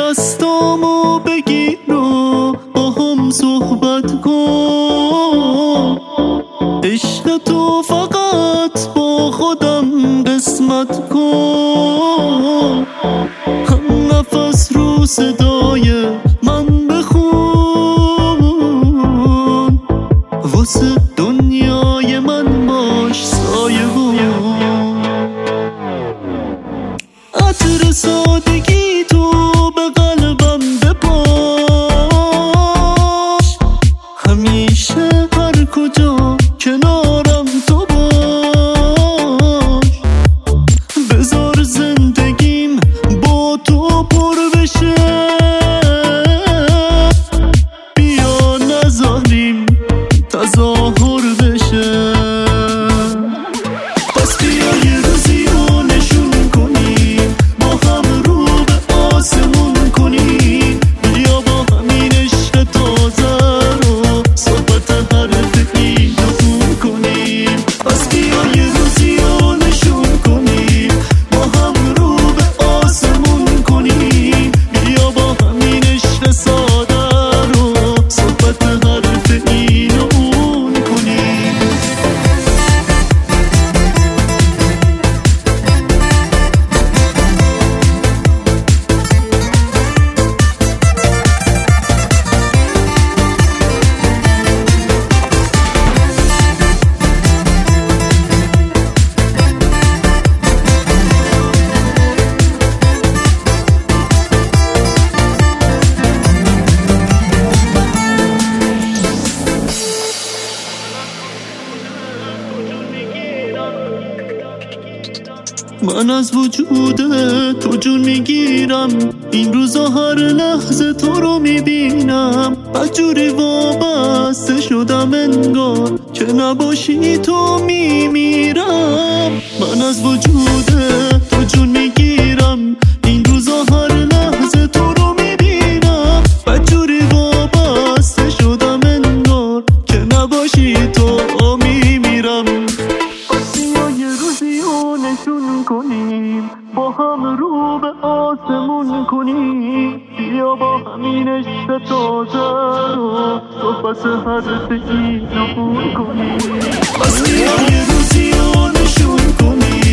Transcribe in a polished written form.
دستامو بگیر و با هم صحبت کن. عشق تو فقط با خودم قسمت کن. هم نفس رو صدای من بخون، واسه دنیای من باش سایه بود. عطر سادگی تو به قلبم بپاش، همیشه هر کجا کنارم تو باش. بذار زندگیم با تو پر بشه، بیا نذاریم تظاهر بشه. پس بیا یه روزی رو نشون کنیم، با هم رو به آسمون کنیم. بیا با همین عشق تازه رو صحبت حرف این رو کنیم. پس بیا یه روزی رو نشون کنیم، با هم رو به آسمون کنیم. بیا با همین عشق ساده رو صحبت حرف این رو کنیم. من از وجود تو جون میگیرم، این روزا هر لحظه تو رو میبینم. از جوری وابسته شدم انگار که نباشی تو میمیرم. من از وجود تو جون میگیرم، این روزا هر لحظه تو رو میبینم. از جوری وابسته شدم انگار که نباشی تو میمیرم. یه روزی رو نشون کنیم، با هم رو به آسمون کنیم. بیا با همین عشق تازه رو صحبت حرف این رو کنیم. بیا یه روزی رو نشون کنیم،